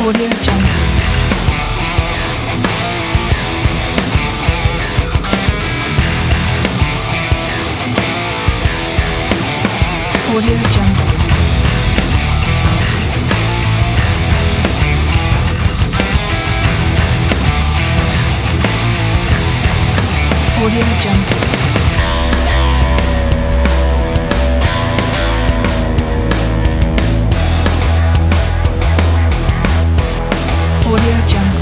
Audio Jungle. Audio Jungle. Audio Jungle. Audio Jungle.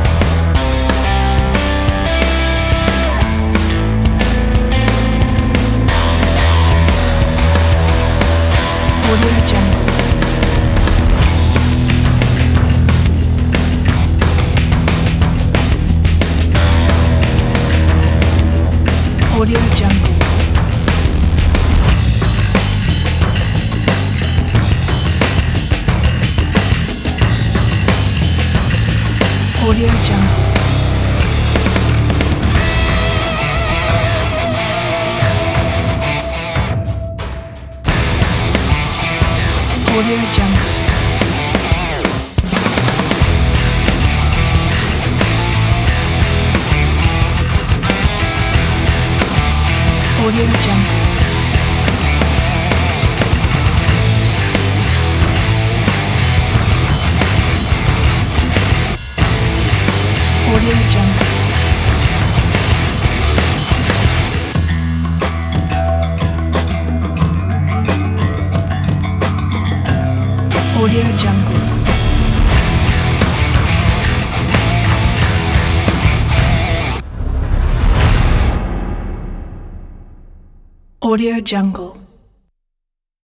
Audio Jungle. Audio Jungle. Audio Jungle. Audio Jungle. Audio Jungle. Audio Jungle. Audio Jungle. Audio Jungle.